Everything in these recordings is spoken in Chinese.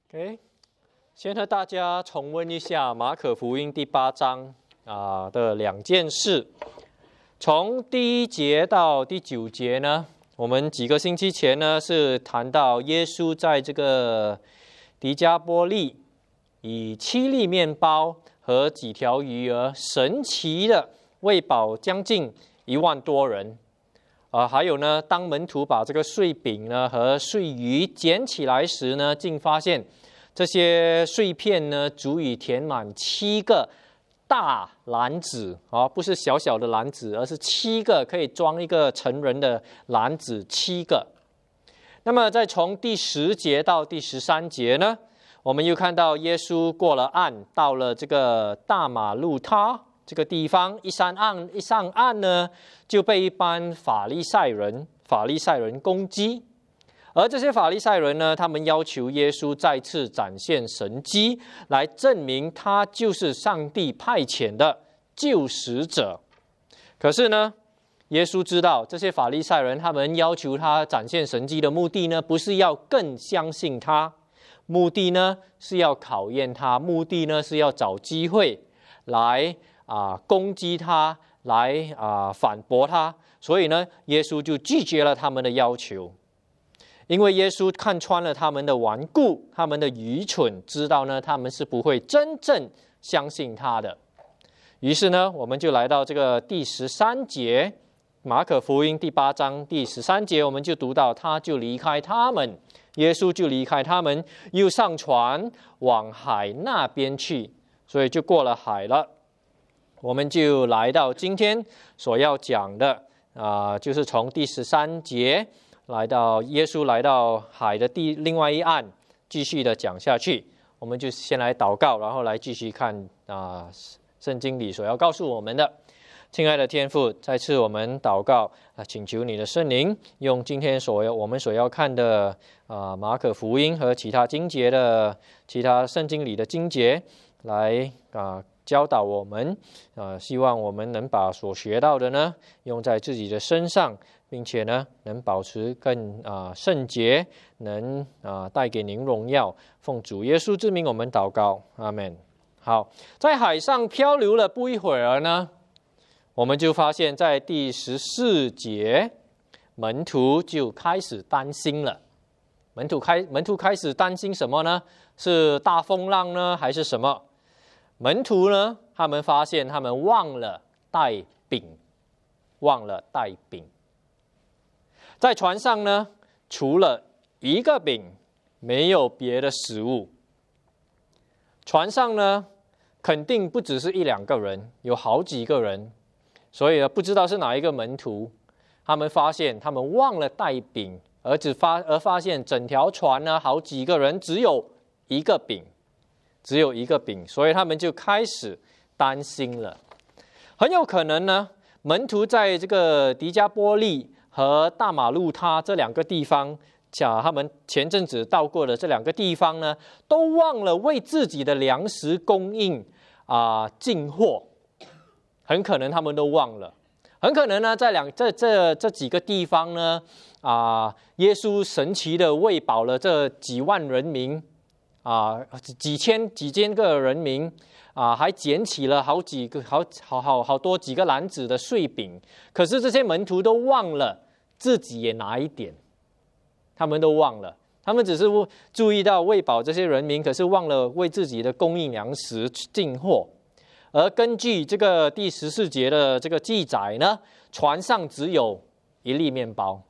OK， 先和大家重温一下马可福音第8章的2件事。从第1节到第9节呢，我们几个星期前呢是谈到耶稣在这个迪加波利以7粒面包和几条鱼儿神奇的喂饱将近1万多人。还有呢，当门徒把这个碎饼呢和碎鱼捡起来时呢，竟发现这些碎片呢足以填满7个大篮子不是小小的篮子，而是7个可以装一个成人的篮子7个。那么再从第10节到第13节呢，我们又看到耶稣过了岸，到了这个大马路他这个地方，一上岸呢，就被一班法利赛人攻击。而这些法利赛人呢，他们要求耶稣再次展现神迹，来证明他就是上帝派遣的救赎者。可是呢，耶稣知道这些法利赛人他们要求他展现神迹的目的呢，不是要更相信他，目的呢是要考验他，目的呢是要找机会来攻击他，来反驳他。所以呢，耶稣就拒绝了他们的要求。因为耶稣看穿了他们的顽固，他们的愚蠢，知道呢他们是不会真正相信他的。于是呢，我们就来到这个第13节，马可福音第8章第13节，我们就读到他就离开他们，耶稣就离开他们，又上船往海那边去，所以就过了海了。我们就来到今天所要讲的就是从第13节来到耶稣来到海的另外一岸，继续的讲下去。我们就先来祷告，然后来继续看圣经里所要告诉我们的。亲爱的天父，再次我们祷告请求你的圣灵用今天我们所要看的马可福音和其他圣经里的经节来教导我们，希望我们能把所学到的呢用在自己的身上，并且呢能保持更圣洁，能带给您荣耀。奉主耶稣之名我们祷告，阿们。好，在海上漂流了不一会儿呢，我们就发现在第14节，门徒就开始担心了。门徒开始担心什么呢？是大风浪呢，还是什么？门徒呢，他们发现他们忘了带饼。在船上呢，除了1个饼，没有别的食物。船上呢，肯定不只是1-2个人，有好几个人。所以不知道是哪一个门徒，他们发现他们忘了带饼，而发现整条船呢，好几个人只有1个饼。所以他们就开始担心了。很有可能呢，门徒在这个迪加波利和大马路他这2个地方，他们前阵子到过的这2个地方呢，都忘了为自己的粮食供应进货。很可能他们都忘了，很可能呢，在这几个地方呢，耶稣神奇的喂饱了这几万人民。几千个人民还捡起了好几个篮子的碎饼。可是这些门徒都忘了自己也拿一点，他们都忘了，他们只是注意到喂饱这些人民，可是忘了为自己的供应粮食进货。而根据这个第14节的这个记载呢，船上只有1粒面包。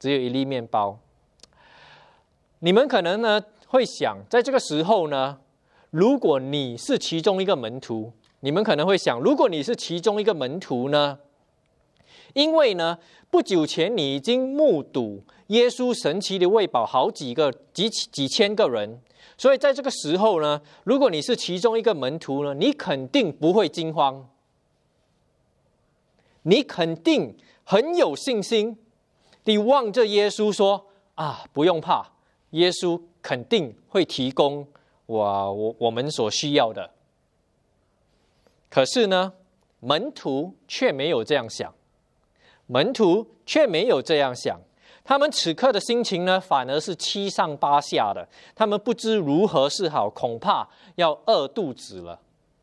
你们可能呢会想，在这个时候呢，如果你是其中一个门徒，你们可能会想，如果你是其中一个门徒呢，因为呢，不久前你已经目睹耶稣神奇的喂饱好几千个人，所以在这个时候呢，如果你是其中一个门徒呢，你肯定不会惊慌，你肯定很有信心，你望着耶稣说不用怕，耶稣肯定会提供我们所需要的。可是呢，门徒却没有这样想。 他们此刻的心情呢，反而是七上八下的，他们不知如何是好，恐怕要饿肚子了。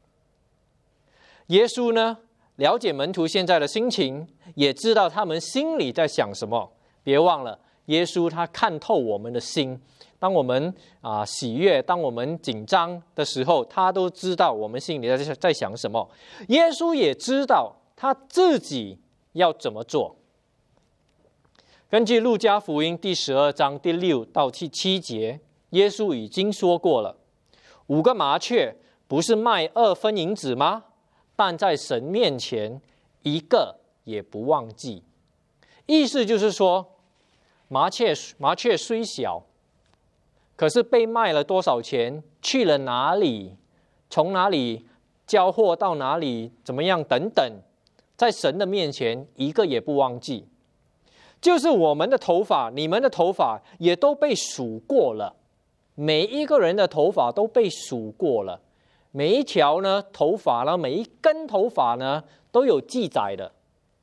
耶稣呢，了解门徒现在的心情，也知道他们心里在想什么。别忘了，耶稣他看透我们的心。当我们喜悦，当我们紧张的时候，他都知道我们心里在想什么。耶稣也知道他自己要怎么做。根据路加福音第12章第6到第7节，耶稣已经说过了，5个麻雀不是卖2分银子吗？但在神面前1个也不忘记。意思就是说，麻雀虽小，可是被卖了多少钱，去了哪里，从哪里交货到哪里，怎么样等等，在神的面前1个也不忘记。就是我们的头发，你们的头发也都被数过了，每一个人的头发都被数过了，每一条呢头发呢，每一根头发呢都有记载的。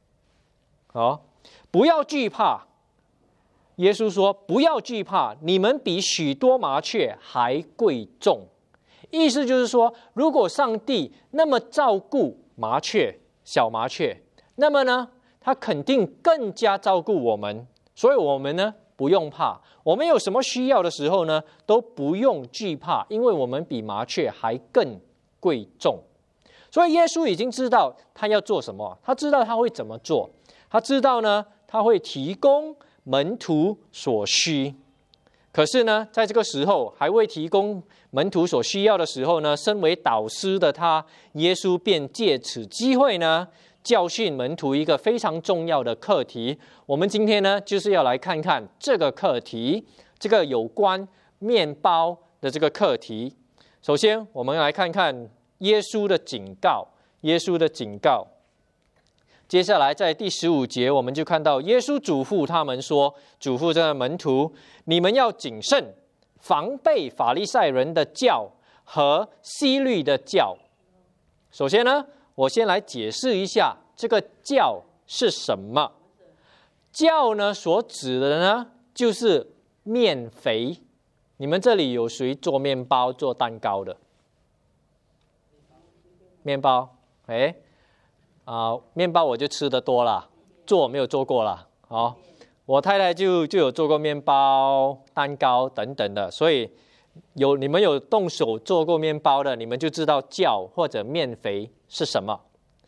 不要惧怕。耶稣说，不要惧怕，你们比许多麻雀还贵重。意思就是说，如果上帝那么照顾麻雀，小麻雀，那么呢他肯定更加照顾我们。所以我们呢不用怕，我们有什么需要的时候呢都不用惧怕，因为我们比麻雀还更贵重。所以耶稣已经知道他要做什么，他知道他会怎么做，他知道呢他会提供门徒所需。可是呢在这个时候还未提供门徒所需要的时候呢，身为导师的他，耶稣便借此机会呢教训门徒一个非常重要的课题。我们今天呢就是要来看看这个课题，这个有关面包的这个课题。首先我们来看看耶稣的警告。接下来在第15节我们就看到耶稣嘱咐他们说，嘱咐这个门徒，你们要谨慎，防备法利赛人的教和希律的教。首先呢，我先来解释一下这个教是什么。教呢所指的呢就是面肥。你们这里有谁做面包做蛋糕的？面包面包我就吃得多了，做没有做过了。我太太就有做过面包、蛋糕等等的，所以你们有动手做过面包的，你们就知道酵或者面肥是什么。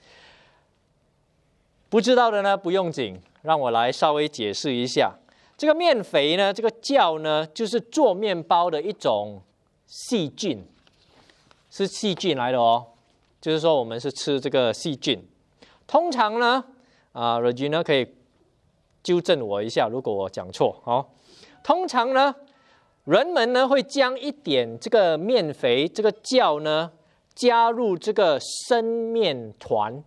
不知道的呢不用紧，让我来稍微解释一下。这个面肥呢，这个酵呢，就是做面包的一种细菌，是细菌来的哦。就是说我们是吃这个细菌。通常呢Regina 可以纠正我一下，如果我讲错。通常呢，人们呢会将一点这个面肥，这个酵呢，加入这个生面团，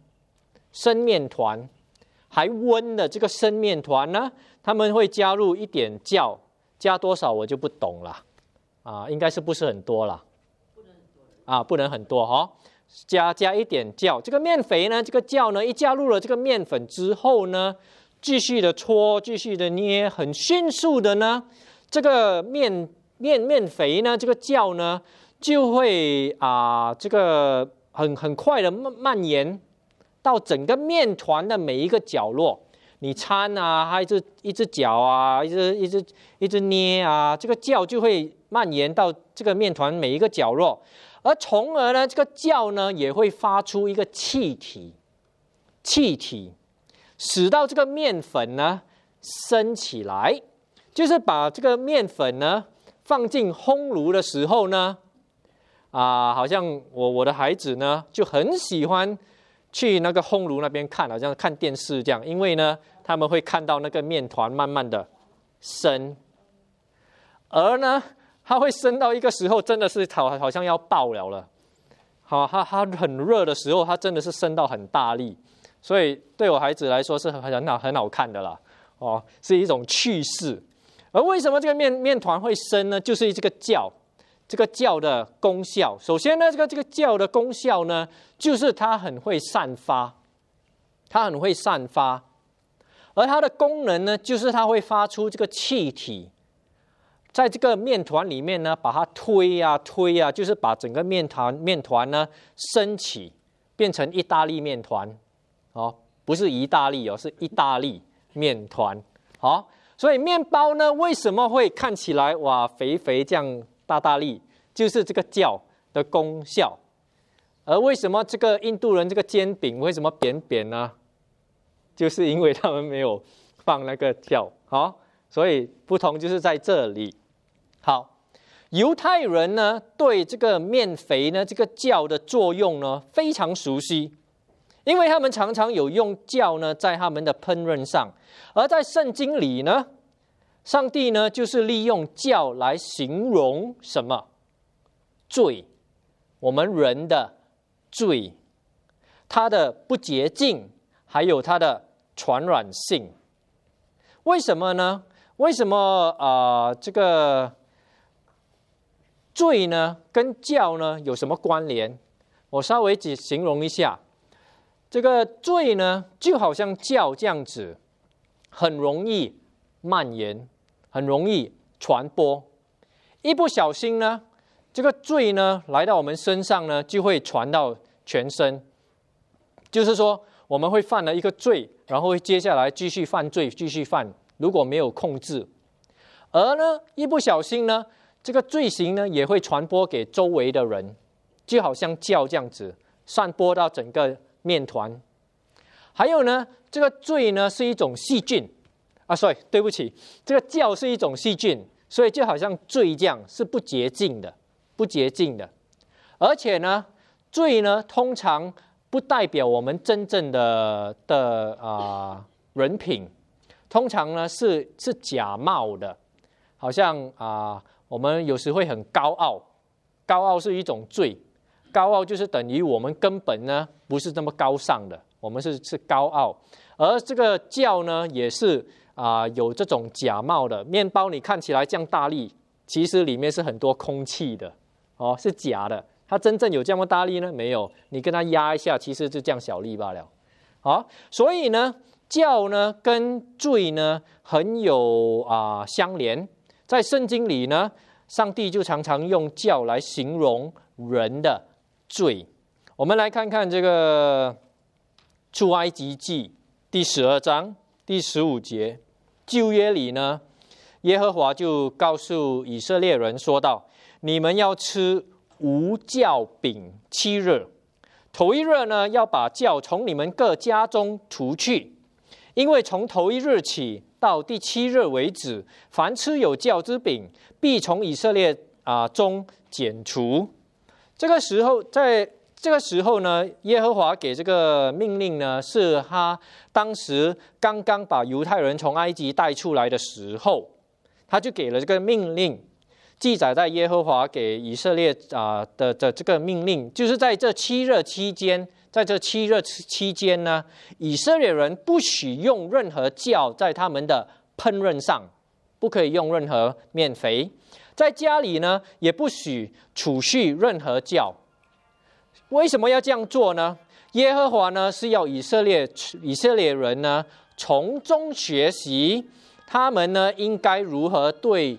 还温的这个生面团呢，他们会加入一点酵，加多少我就不懂了，应该是不是很多了，不能很多加一点酵。这个面肥呢，这个酵呢，一加入了这个面粉之后呢，继续的搓，继续的捏，很迅速的呢，这个面肥呢，这个酵呢，就会这个很快的蔓延到整个面团的每一个角落。你掺还一直搅一直捏这个酵就会蔓延到这个面团每一个角落。而从而呢，这个酵呢也会发出一个气体，使到这个面粉呢升起来。就是把这个面粉呢放进烘炉的时候呢，好像我的孩子呢就很喜欢去那个烘炉那边看，好像看电视这样，因为呢他们会看到那个面团慢慢的升，而呢它会升到一个时候，真的是好像要爆了。它很热的时候，它真的是升到很大力，所以对我孩子来说是很好看的啦。是一种趣事。而为什么这个面团会升呢？就是这个酵的功效。首先呢，这个酵的功效呢，就是它很会散发， 而它的功能呢，就是它会发出这个气体，在这个面团里面呢，把它推啊，就是把整个面团呢升起，变成意大利面团，哦，不是意大利哦，是意大利面团，好，所以面包呢，为什么会看起来哇肥这样大粒，就是这个酵的功效。而为什么这个印度人这个煎饼为什么扁呢？就是因为他们没有放那个酵，好，所以不同就是在这里。好，犹太人呢对这个面肥呢这个酵的作用呢非常熟悉，因为他们常常有用酵呢在他们的烹饪上，而在圣经里呢，上帝呢就是利用酵来形容什么？罪，我们人的罪，它的不洁净，还有它的传染性。为什么呢？为什么这个罪呢跟酵呢有什么关联？我稍微形容一下，这个罪呢就好像酵这样子，很容易蔓延，很容易传播。一不小心呢，这个罪呢来到我们身上呢，就会传到全身。就是说，我们会犯了一个罪，然后接下来继续犯罪，继续犯，如果没有控制。而呢，一不小心呢，这个罪行呢也会传播给周围的人，就好像酵这样子，散播到整个面团。还有呢，这个罪呢是一种细菌对不起，这个酵是一种细菌，所以就好像罪这样是不洁净的。而且呢，罪呢通常不代表我们真正的人品，通常呢是假冒的，好像我们有时会很高傲是一种罪，高傲就是等于我们根本呢不是这么高尚的，我们是高傲，而这个酵呢也是有这种假冒的。面包你看起来这样大粒，其实里面是很多空气的，是假的。它真正有这么大粒呢？没有，你跟它压一下，其实就这样小粒罢了。好，所以呢，酵呢跟罪呢很有相连。在圣经里呢，上帝就常常用酵来形容人的罪。我们来看看这个出埃及记第12章第15节，旧约里呢，耶和华就告诉以色列人说道：你们要吃无酵饼7日，头一日呢，要把酵从你们各家中除去，因为从头一日起到第7日为止，凡吃有酵之饼，必从以色列中剪除。在这个时候呢，耶和华给这个命令呢，是他当时刚刚把犹太人从埃及带出来的时候，他就给了这个命令。记载在耶和华给以色列的这个命令，就是在这7日期间呢，以色列人不许用任何酵在他们的烹饪上，不可以用任何面肥，在家里呢也不许储蓄任何酵。为什么要这样做呢？耶和华呢是要以色列人呢从中学习，他们呢应该如何对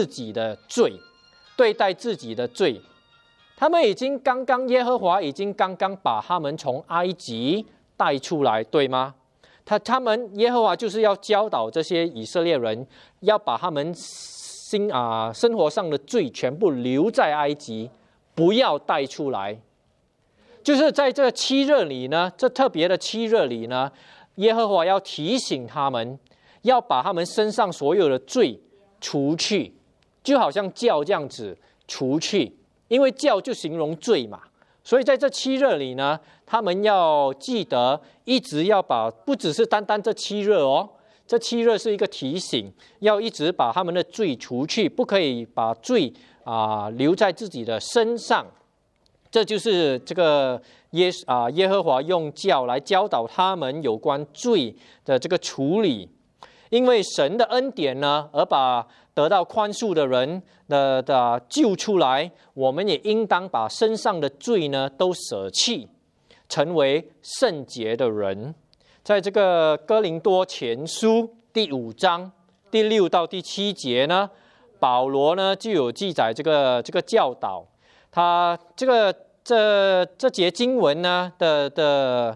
待自己的罪。他们耶和华已经刚刚把他们从埃及带出来，对吗？耶和华就是要教导这些以色列人，要把他们生活上的罪全部留在埃及，不要带出来。就是在这7日里呢，这特别的7日里呢，耶和华要提醒他们，要把他们身上所有的罪除去，就好像酵这样子除去，因为酵就形容罪嘛，所以在这7日里呢，他们要记得一直要不只是单单这7日这7日是一个提醒，要一直把他们的罪除去，不可以把罪留在自己的身上。这就是这个耶和华用酵来教导他们有关罪的这个处理。因为神的恩典呢，而把得到宽恕的人的救出来，我们也应当把身上的罪呢都舍弃，成为圣洁的人。 在这个哥林多前书第5章第6到第7节呢，保罗呢就有记载这个教导。他这节经文呢的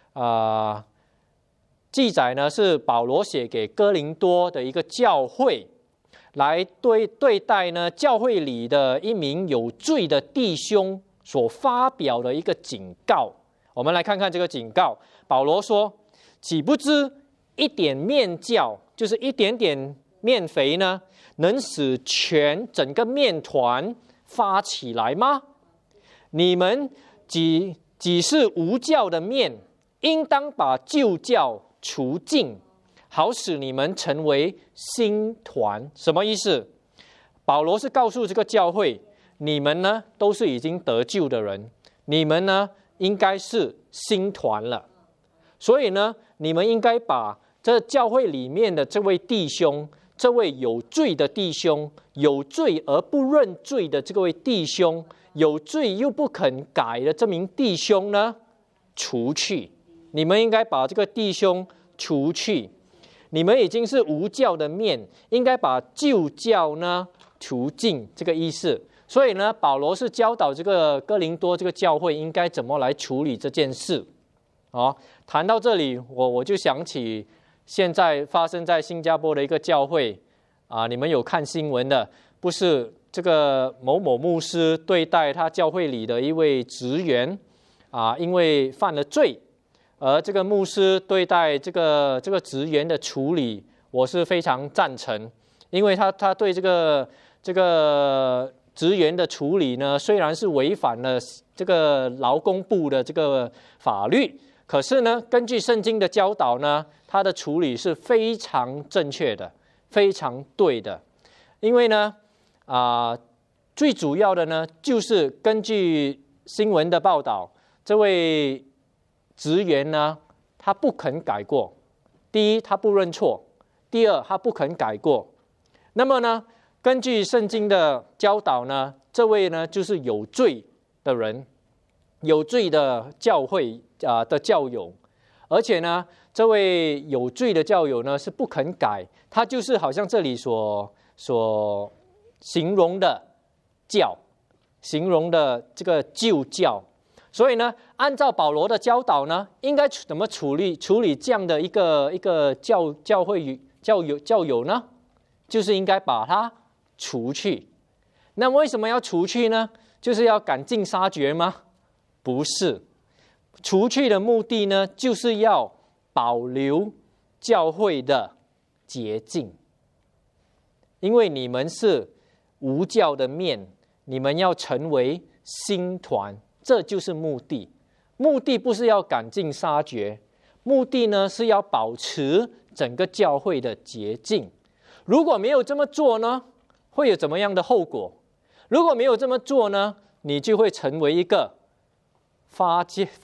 记载呢，是保罗写给哥林多的一个教会，来对待呢教会里的一名有罪的弟兄所发表的一个警告。我们来看看这个警告。保罗说：“岂不知一点面酵，就是一点点面肥呢，能使整个面团发起来吗？你们既是无酵的面，应当把旧酵除尽，好使你们成为新团。”什么意思？保罗是告诉这个教会，你们呢都是已经得救的人，你们呢应该是新团了。所以呢，你们应该把这教会里面的这位弟兄，这位有罪的弟兄，有罪而不认罪的这位弟兄，有罪又不肯改的这名弟兄呢，除去。你们应该把这个弟兄除去。你们已经是无酵的面，应该把旧酵呢除尽，这个意思。所以呢，保罗是教导这个哥林多这个教会应该怎么来处理这件事。谈到这里，我就想起现在发生在新加坡的一个教会你们有看新闻的，不是这个某某牧师对待他教会里的一位职员因为犯了罪，而这个牧师对待这个职员的处理，我是非常赞成，因为他对这个职员的处理呢，虽然是违反了这个劳工部的这个法律，可是呢，根据圣经的教导呢，他的处理是非常正确的，非常对的。因为呢，最主要的呢，就是根据新闻的报道，这位职员呢，他不肯改过。第一，他不认错；第二，他不肯改过。那么呢，根据圣经的教导呢，这位呢就是有罪的人，有罪的教会的教友，而且呢，这位有罪的教友呢是不肯改，他就是好像这里所形容的教，形容的这个旧教。所以呢，按照保罗的教导呢，应该怎么处理这样的一个教会教友呢？就是应该把它除去。那为什么要除去呢？就是要赶尽杀绝吗？不是，除去的目的呢，就是要保留教会的洁净。因为你们是无酵的面，你们要成为新团，这就是目的。目的不是要赶尽杀绝，目的呢是要保持整个教会的洁净。如果没有这么做呢，会有怎么样的后果？如果没有这么做呢，你就会成为一个发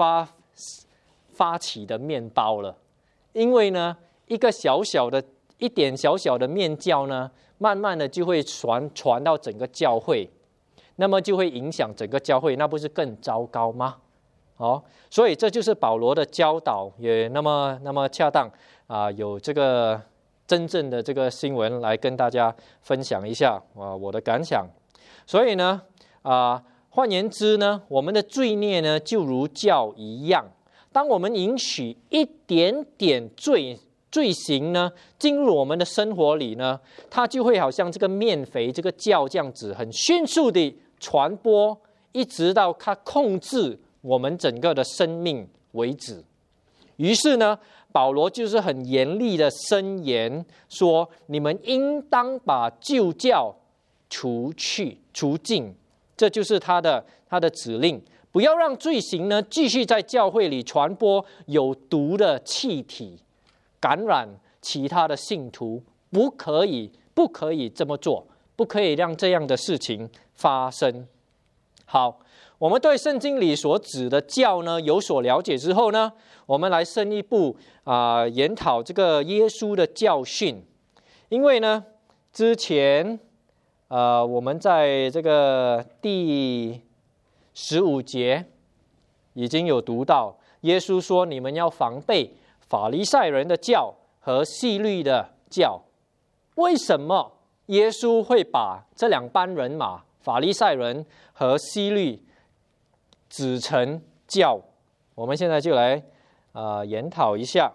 起的面包了。因为呢，一点小小的面酵呢，慢慢的就会传到整个教会，那么就会影响整个教会，那不是更糟糕吗？所以这就是保罗的教导，也那么恰当有这个真正的这个新闻来跟大家分享一下我的感想。所以呢换言之呢，我们的罪孽呢就如酵一样，当我们允许一点点罪行呢进入我们的生活里呢，它就会好像这个面肥这个酵这样子，很迅速地传播，一直到它控制我们整个的生命为止。于是呢，保罗就是很严厉的申言说，你们应当把旧酵除尽，这就是他的指令。不要让罪行呢继续在教会里传播有毒的气体，感染其他的信徒。不可以这么做，不可以让这样的事情发生。好，我们对圣经里所指的教呢有所了解之后呢，我们来深一步研讨这个耶稣的教训。因为呢，之前我们在这个第15节已经有读到，耶稣说你们要防备法利赛人的教和希律的教。为什么耶稣会把这两班人马，法利赛人和希律指成教？我们现在就来研讨一下。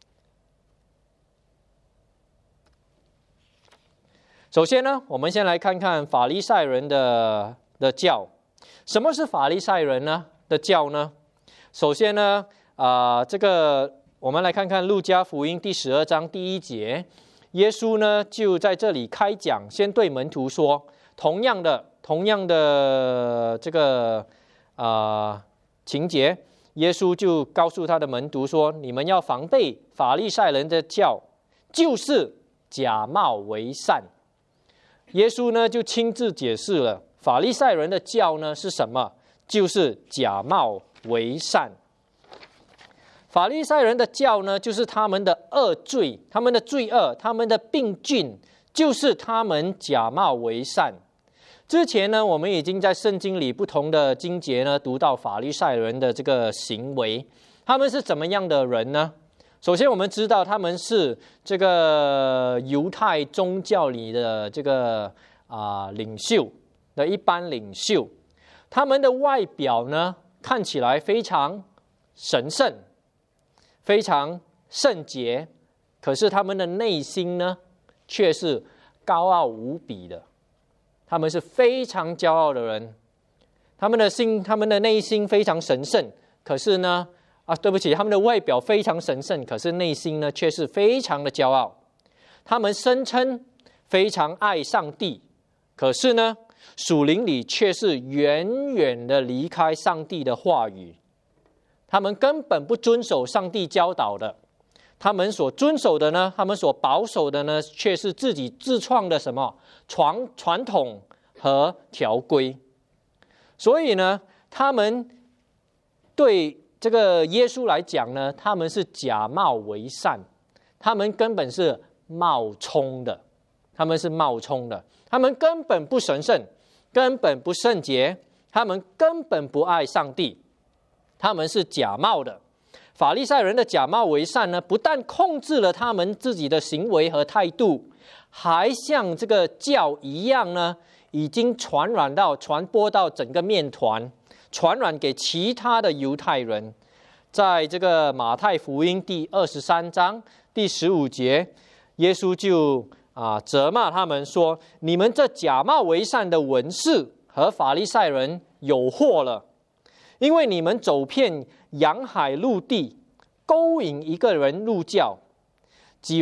首先呢，我们先来看看法利赛人的教。什么是法利赛人呢的教呢？首先呢，这个我们来看看路加福音第12章第1节，耶稣呢就在这里开讲，先对门徒说，同样的这个情节，耶稣就告诉他的门徒说，你们要防备法利赛人的教，就是假冒为善。耶稣呢就亲自解释了法利赛人的教呢是什么，就是假冒为善。法利赛人的教呢，就是他们的恶罪，他们的罪恶，他们的病菌，就是他们假冒为善。之前呢，我们已经在圣经里不同的经节呢读到法利赛人的这个行为，他们是怎么样的人呢？首先，我们知道他们是这个犹太宗教里的这个领袖的一般领袖，他们的外表呢看起来非常神圣，非常圣洁，可是他们的内心呢却是高傲无比的。他们是非常骄傲的人，他们的内心非常神圣，可是呢对不起，他们的外表非常神圣，可是内心呢却是非常的骄傲。他们声称非常爱上帝，可是呢属灵里却是远远的离开上帝的话语。他们根本不遵守上帝教导的，他们所遵守的呢，他们所保守的呢，却是自己自创的什么传统和条规。所以呢，他们对这个耶稣来讲呢，他们是假冒为善，他们根本是冒充的，他们根本不神圣，根本不圣洁，他们根本不爱上帝，他们是假冒的。法利赛人的假冒为善呢，不但控制了他们自己的行为和态度，还像这个教一样呢，已经传播到整个面团，传染给其他的犹太人。在这个马太福音第23章第15节，耶稣就责骂他们说，你们这假冒为善的文士和法利赛人有祸了，因为你们走遍洋海陆地，勾引一个人入教，挤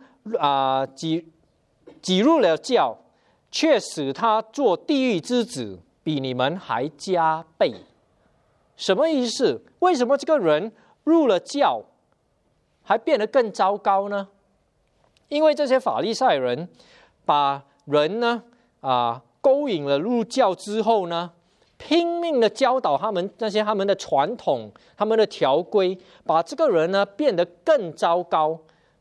入了教，却使他做地狱之子，比你们还加倍。什么意思？为什么这个人入了教还变得更糟糕呢？因为这些法利赛人把人呢勾引了入教之后呢，拼命的教导他们的传统，他们的条规，把这个人呢变得更糟糕，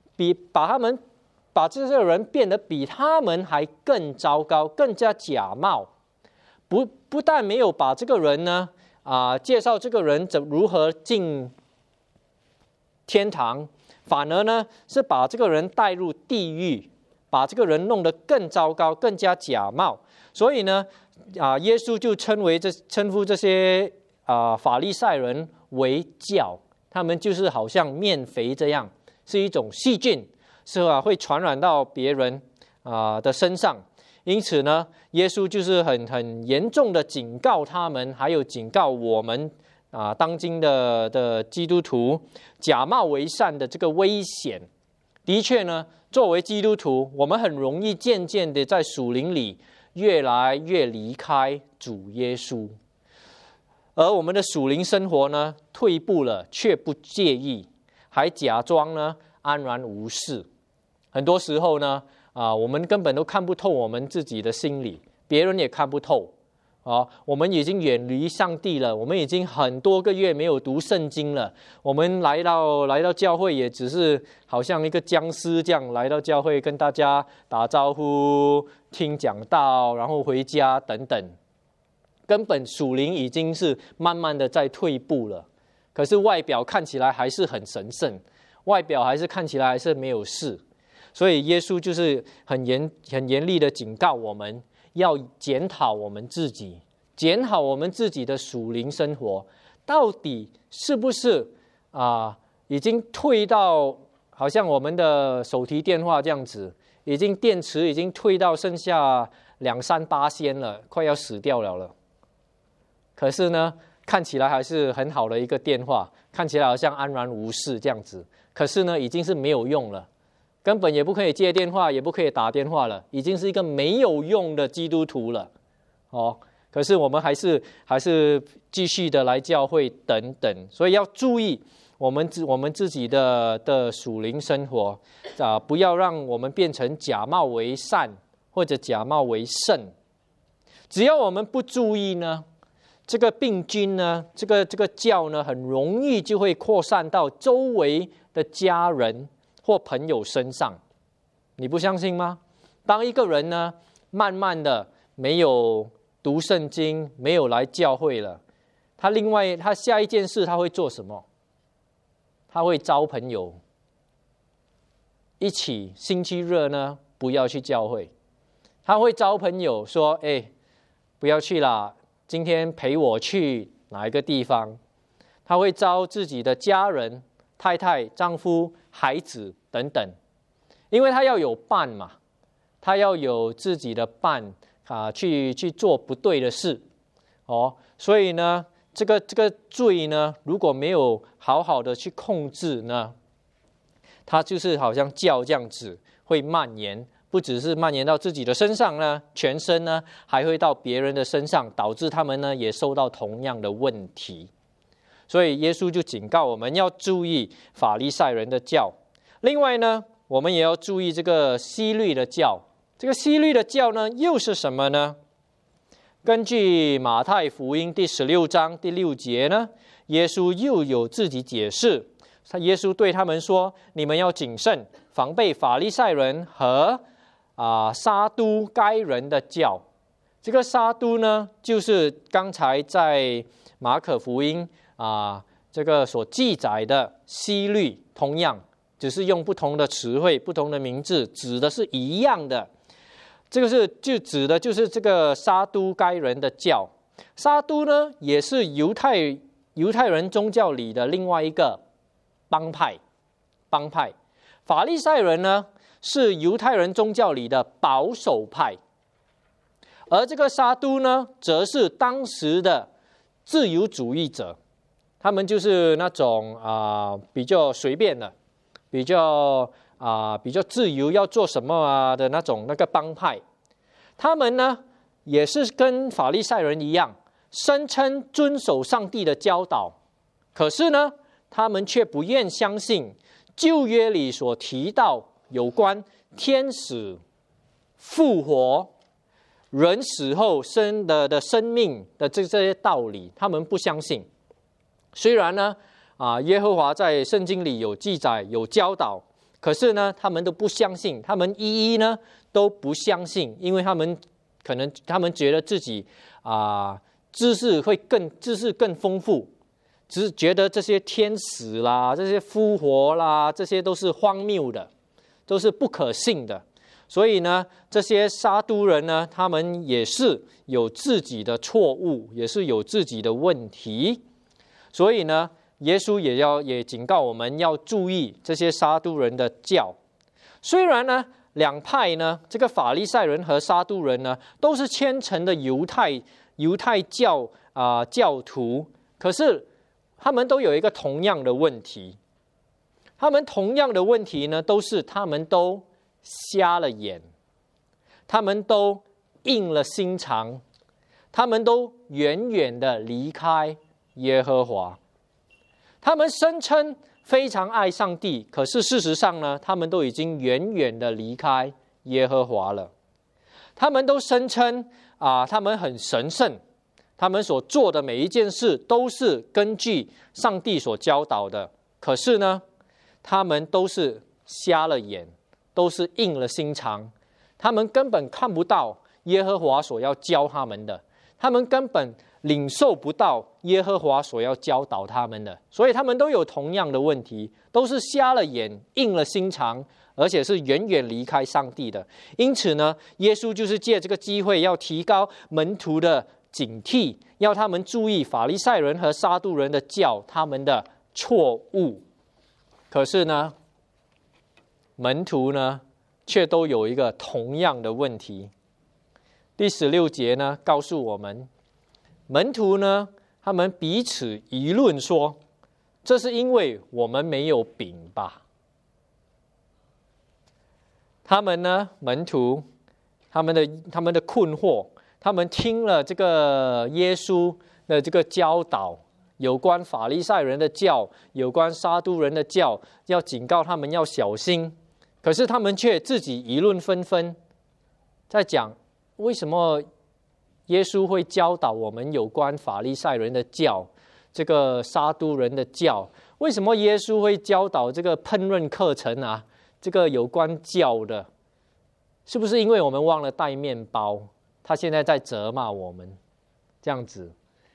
把这些人变得比他们还更糟糕，更加假冒。不但没有把这个人呢介绍这个人如何进天堂，反而呢是把这个人带入地狱，把这个人弄得更糟糕，更加假冒。所以呢耶稣就称呼这些法利赛人为教，他们就是好像面肥这样，是一种细菌，是会传染到别人的身上。因此呢，耶稣就是很严重的警告他们，还有警告我们当今的基督徒假冒为善的这个危险。的确呢，作为基督徒，我们很容易渐渐的在属灵里越来越离开主耶稣，而我们的属灵生活呢退步了，却不介意，还假装呢安然无事。很多时候呢我们根本都看不透我们自己的心理，别人也看不透我们已经远离上帝了，我们已经很多个月没有读圣经了，我们来到教会也只是好像一个僵尸这样来到教会跟大家打招呼，听讲道，然后回家等等，根本属灵已经是慢慢的在退步了。可是外表看起来还是很神圣， 外表还是看起来还是没有事。所以耶稣就是很严厉的警告我们，要检讨我们自己，检讨我们自己的属灵生活，到底是不是已经退到好像我们的手提电话这样子，已经电池已经退到剩下2-3%了，快要死掉了。可是呢，看起来还是很好的一个电话，看起来好像安然无事这样子。可是呢，已经是没有用了，根本也不可以接电话，也不可以打电话了，已经是一个没有用的基督徒了。可是我们还是继续的来教会等等，所以要注意我们自己的属灵生活不要让我们变成假冒为善或者假冒为圣。只要我们不注意呢，这个病菌呢，这个教呢，很容易就会扩散到周围的家人或朋友身上。你不相信吗？当一个人呢，慢慢的没有读圣经，没有来教会了，他下一件事他会做什么？他会招朋友，一起星期日呢不要去教会。他会招朋友说：“不要去啦，今天陪我去哪一个地方。”他会招自己的家人、太太、丈夫、孩子等等，因为他要有伴嘛，他要有自己的伴去做不对的事所以呢，这个罪呢，如果没有好好的去控制呢，它就是好像教这样子会蔓延，不只是蔓延到自己的身上呢，全身呢还会到别人的身上，导致他们呢也受到同样的问题。所以耶稣就警告我们要注意法利赛人的教。另外呢，我们也要注意这个希律的教。这个希律的教呢，又是什么呢？根据马太福音第16章第6节呢，耶稣又有自己解释。耶稣对他们说：“你们要谨慎，防备法利赛人和撒都该人的教。”这个撒都呢，就是刚才在马可福音这个所记载的希律，同样只是用不同的词汇、不同的名字，指的是一样的。这个就指的就是这个撒都该人的教。撒都呢，也是犹太人宗教里的另外一个帮派。法利赛人呢，是犹太人宗教里的保守派，而这个撒都呢，则是当时的自由主义者。他们就是那种比较随便的，比较自由，要做什么的那个帮派。他们呢，也是跟法利赛人一样，声称遵守上帝的教导，可是呢，他们却不愿相信旧约里所提到有关天使、复活、人死后生的生命的这些道理，他们不相信。虽然呢，耶和华在圣经里有记载、有教导，可是呢，他们都不相信，他们一呢都不相信，因为他们觉得自己知识更丰富，只是觉得这些天使啦、这些复活啦，这些都是荒谬的，都是不可信的。所以呢，这些撒都人呢，他们也是有自己的错误，也是有自己的问题。所以呢，耶稣也警告我们要注意这些撒都人的教。虽然呢，两派呢，这个法利赛人和撒都人呢，都是虔诚的犹太教教徒，可是他们都有一个同样的问题。他们同样的问题呢，他们都瞎了眼，他们都硬了心肠，他们都远远的离开耶和华。他们声称非常爱上帝，可是事实上呢，他们都已经远远的离开耶和华了。他们都声称他们很神圣，他们所做的每一件事都是根据上帝所教导的，可是呢，他们都是瞎了眼，都是硬了心肠，他们根本看不到耶和华所要教他们的。 他们根本领受不到耶和华所要教导他们的，所以他们都有同样的问题，都是瞎了眼、硬了心肠，而且是远远离开上帝的。因此呢，耶稣就是借这个机会要提高门徒的警惕，要他们注意法利赛人和撒都人的教，他们的错误。可是呢，门徒呢却都有一个同样的问题。第16节呢告诉我们，门徒呢他们彼此议论说，这是因为我们没有饼吧。他们呢，门徒他们的困惑，他们听了这个耶稣的这个教导，有关法利赛人的教，有关撒都人的教，要警告他们要小心。可是他们却自己议论纷纷，在讲为什么耶稣会教导我们有关法利赛人的教，这个撒都人的教？为什么耶稣会教导这个烹饪课程啊？这个有关教的，是不是因为我们忘了带面包？他现在在责骂我们，这样子。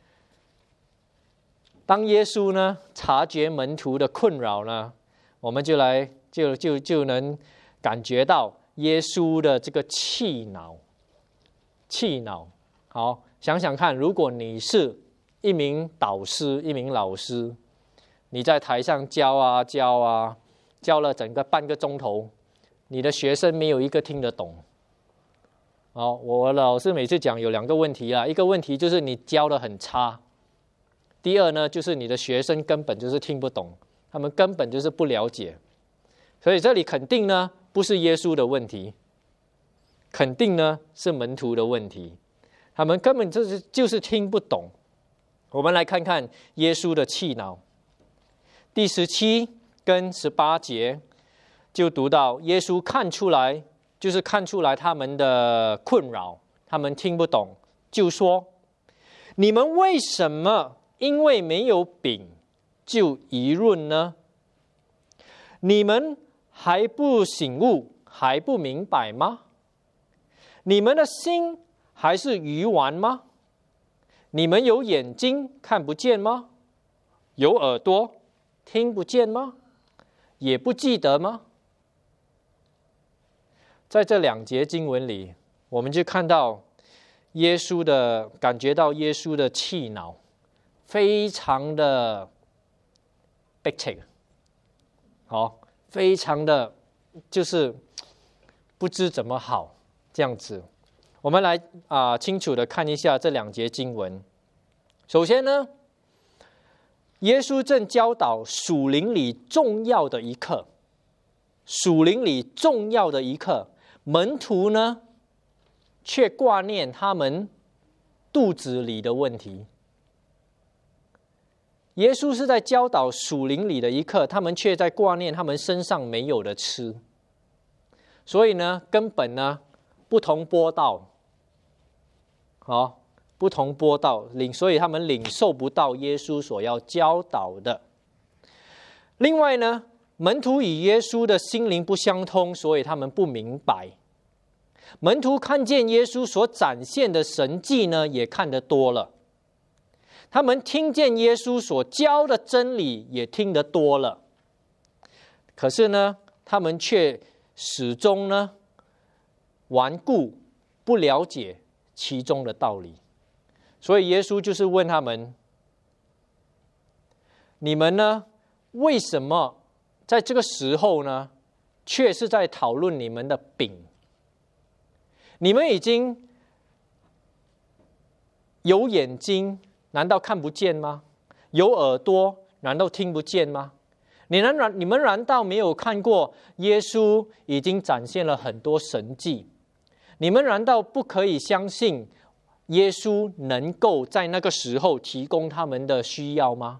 当耶稣呢察觉门徒的困扰呢，我们就能感觉到耶稣的这个气恼。好，想想看，如果你是一名导师、一名老师，你在台上教了整个半个钟头，你的学生没有一个听得懂。我老师每次讲有2个问题啦，一个问题就是你教得很差，第二呢就是你的学生根本就是听不懂，他们根本就是不了解。所以这里肯定呢不是耶稣的问题，肯定呢是门徒的问题，他们根本就是听不懂。我们来看看耶稣的气恼。第17跟18节就读到耶稣看出来他们的困扰，他们听不懂，就说：你们为什么因为没有饼就议论呢？你们还不醒悟，还不明白吗？你们的心还是愚顽吗？你们有眼睛看不见吗？有耳朵听不见吗？也不记得吗？在这2节经文里，我们就看到感觉到耶稣的气恼，非常的迫切，非常的就是不知怎么好这样子。我们来清楚的看一下这2节经文。首先呢，耶稣正教导属灵里重要的一课，门徒呢却挂念他们肚子里的问题。耶稣是在教导属灵里的一课，他们却在挂念他们身上没有的吃，所以呢根本呢不同波道，所以他们领受不到耶稣所要教导的。另外呢，门徒与耶稣的心灵不相通，所以他们不明白。门徒看见耶稣所展现的神迹呢，也看得多了，他们听见耶稣所教的真理也听得多了，可是呢他们却始终呢顽固不了解其中的道理。所以耶稣就是问他们，你们呢为什么在这个时候呢却是在讨论你们的饼？你们已经有眼睛，难道看不见吗？有耳朵，难道听不见吗？你们难道没有看过耶稣已经展现了很多神迹？你们难道不可以相信耶稣能够在那个时候提供他们的需要吗？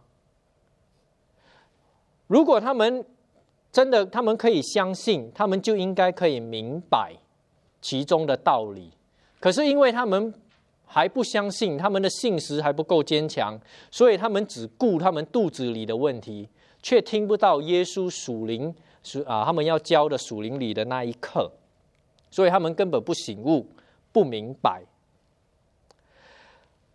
如果他们可以相信，他们就应该可以明白其中的道理。可是因为他们还不相信，他们的信实还不够坚强，所以他们只顾他们肚子里的问题，却听不到耶稣他们要教的属灵里的那一课，所以他们根本不醒悟，不明白。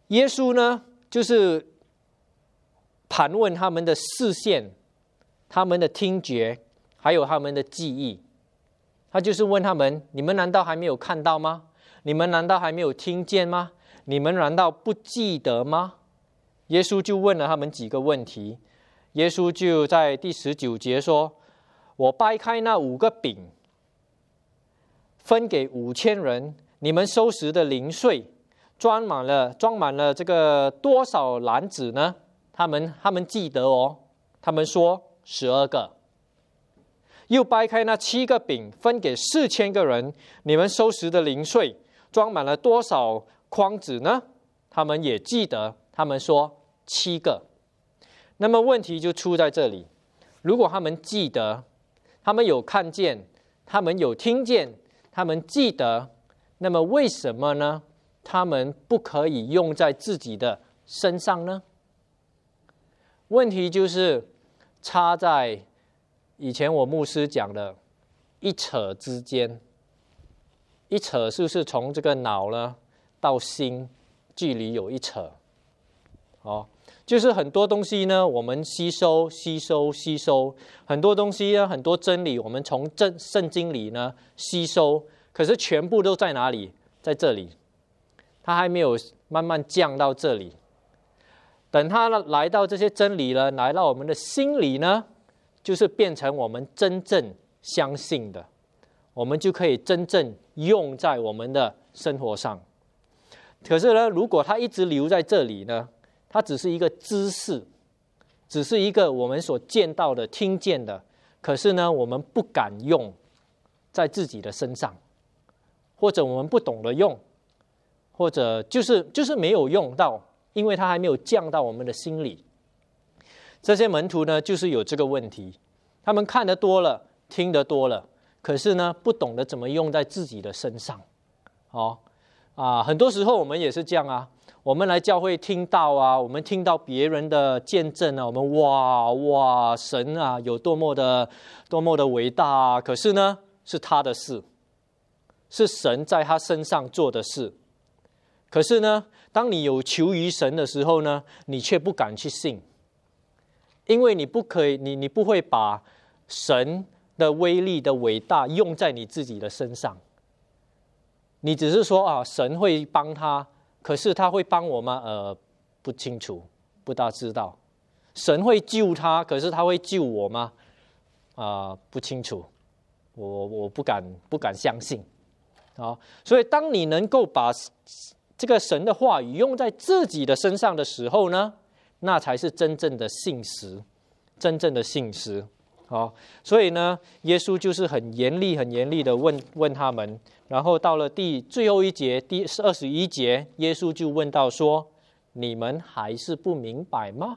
耶稣呢，就是盘问他们的视线、他们的听觉，还有他们的记忆。他就是问他们：你们难道还没有看到吗？你们难道还没有听见吗？你们难道不记得吗？耶稣就问了他们几个问题。耶稣就在第19节说：我掰开那5个饼，分给5000人，你们收拾的零碎装满了这个多少篮子呢？他们记得哦，他们说12个。又掰开那7个饼，分给4000个人，你们收拾的零碎装满了多少筐子呢？他们也记得，他们说7个。那么问题就出在这里，如果他们记得，他们有看见，他们有听见，他们记得，那么为什么呢？他们不可以用在自己的身上呢？问题就是差在以前我牧师讲的一扯之间。一扯是不是从这个脑呢到心距离有一扯？就是很多东西呢，我们吸收，很多东西呢，很多真理，我们从圣经里呢吸收，可是全部都在哪里？在这里，它还没有慢慢降到这里。等它来到这些真理了，来到我们的心里呢，就是变成我们真正相信的，我们就可以真正用在我们的生活上。可是呢，如果它一直留在这里呢，它只是一个知识，只是一个我们所见到的、听见的，可是呢，我们不敢用在自己的身上，或者我们不懂得用，或者就是没有用到，因为它还没有降到我们的心里。这些门徒呢，就是有这个问题，他们看得多了，听得多了，可是呢，不懂得怎么用在自己的身上。很多时候我们也是这样啊。我们来教会听到啊，我们听到别人的见证啊，我们哇，神啊有多么的伟大啊！可是呢，是他的事，是神在他身上做的事。可是呢，当你有求于神的时候呢，你却不敢去信，因为你不会把神的威力的伟大用在你自己的身上。你只是说神会帮他。可是他会帮我吗？不清楚，不大知道。神会救他，可是他会救我吗？不清楚，我不敢相信。所以当你能够把这个神的话语用在自己的身上的时候呢，那才是真正的信实，真正的信实。所以呢，耶稣就是很严厉的问他们。然后到了最后一节，第21节，耶稣就问到说：你们还是不明白吗？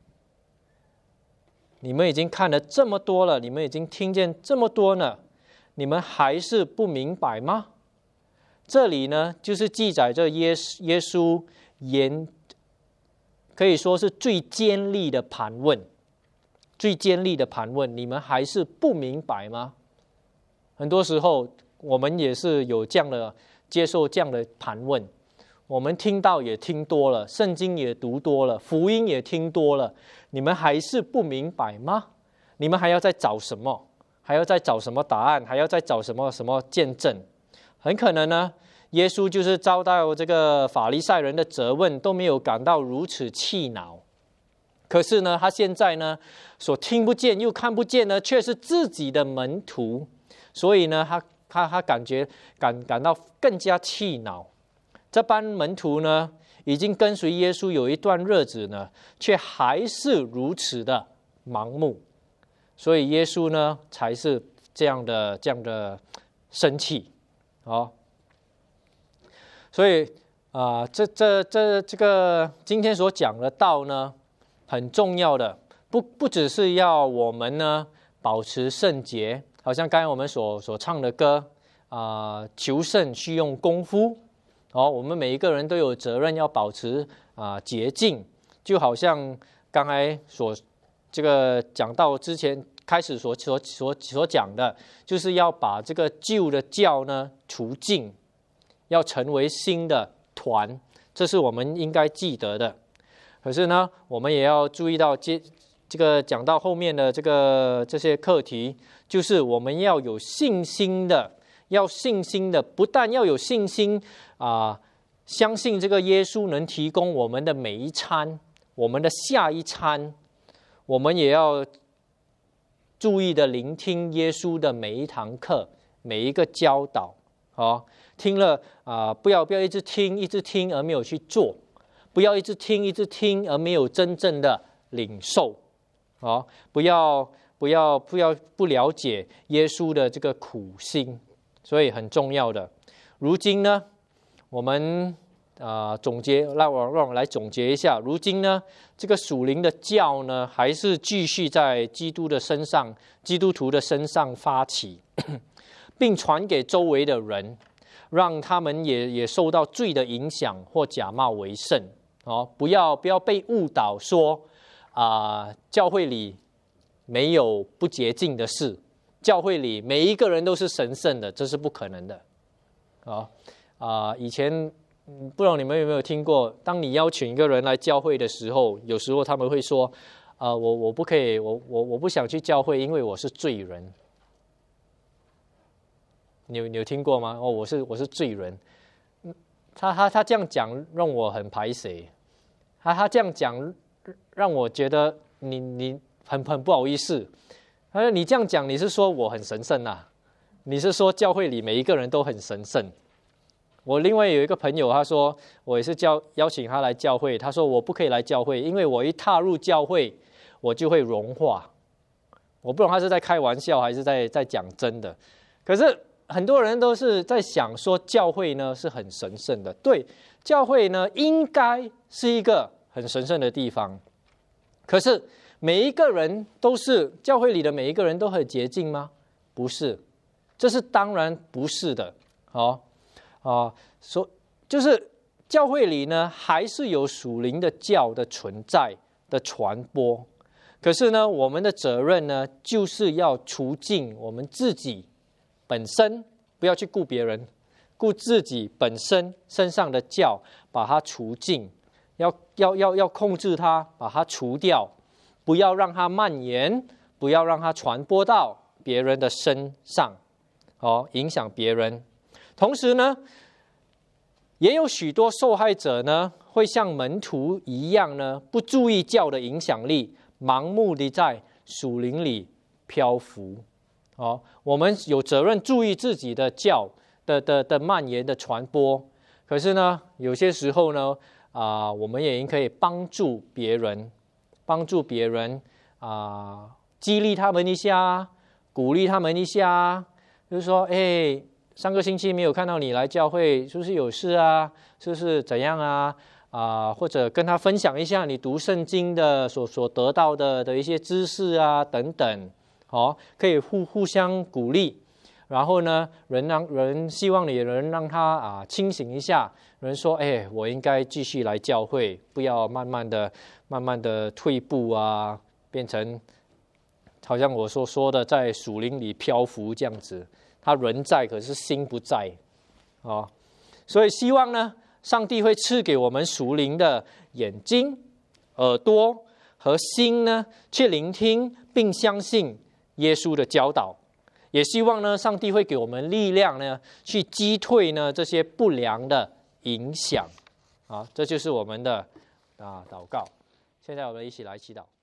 你们已经看了这么多了，你们已经听见这么多了，你们还是不明白吗？这里呢，就是记载着耶稣可以说是最尖利的盘问，你们还是不明白吗？很多时候我们也是有接受这样的盘问，我们听到也听多了，圣经也读多了，福音也听多了，你们还是不明白吗？你们还要再找什么？还要再找什么答案？还要再找什么见证？很可能呢，耶稣就是遭到这个法利赛人的责问，都没有感到如此气恼。可是呢，他现在呢，所听不见又看不见呢，却是自己的门徒，所以呢，他感到更加气恼。这班门徒呢，已经跟随耶稣有一段日子呢，却还是如此的盲目，所以耶稣呢，才是这样的生气。所以这个今天所讲的道呢，很重要的，不只是要我们呢保持圣洁，好像刚才我们所唱的歌求圣需用功夫。我们每一个人都有责任要保持洁净，就好像刚才这个讲到之前开始所讲的，就是要把这个旧的教呢除尽，要成为新的团， 这是我们应该记得的。可是呢，我们也要注意到这个讲到后面的这些课题，就是我们要有信心的，不但要有信心相信这个耶稣能提供我们的每一餐，我们的下一餐，我们也要注意的聆听耶稣的每一堂课，每一个教导。听了不要一直听而没有去做，不要一直听而没有真正的领受。不了解耶稣的这个苦心，所以很重要的。如今呢，我们总结，让我来总结一下。如今呢，这个属灵的教呢，还是继续在基督徒的身上发起，并传给周围的人，让他们也受到罪的影响或假冒为圣。不要被误导说教会里没有不洁净的事，教会里每一个人都是神圣的，这是不可能的。以前不知道你们有没有听过，当你邀请一个人来教会的时候，有时候他们会说我不可以，我不想去教会，因为我是罪人。你有听过吗？我是罪人。他这样讲让我很排斥。他这样讲让我觉得你很不好意思。他说你这样讲，你是说我很神圣啊？你是说教会里每一个人都很神圣？我另外有一个朋友，他说我也是邀请他来教会，他说我不可以来教会，因为我一踏入教会我就会融化。我不懂他是在开玩笑还是在讲真的。可是很多人都是在想说教会呢是很神圣的，对，教会呢应该是一个很神圣的地方。可是每一个人都是教会里的每一个人都很洁净吗？不是，这是当然不是的。就是教会里呢还是有属灵的教的存在的传播。可是呢，我们的责任呢就是要除尽我们自己本身，不要去顾别人，顾自己本身身上的教，把它除尽，要控制它，把它除掉，不要让它蔓延，不要让它传播到别人的身上，影响别人。同时呢，也有许多受害者呢，会像门徒一样呢，不注意教的影响力，盲目的在属灵里漂浮。我们有责任注意自己的教的蔓延的传播。可是呢，有些时候呢，我们也可以帮助别人，激励他们一下，鼓励他们一下，就是说，上个星期没有看到你来教会，是不是有事啊？是不是怎样啊？或者跟他分享一下你读圣经的所得到的一些知识啊，等等。可以互相鼓励。然后呢，人希望你能让他清醒一下。人说，我应该继续来教会，不要慢慢的退步啊，变成好像我所说的在属灵里漂浮这样子。他人在，可是心不在。所以希望呢，上帝会赐给我们属灵的眼睛、耳朵和心呢，去聆听并相信耶稣的教导。也希望呢，上帝会给我们力量呢，去击退呢这些不良的影响。这就是我们的祷告。现在我们一起来祈祷。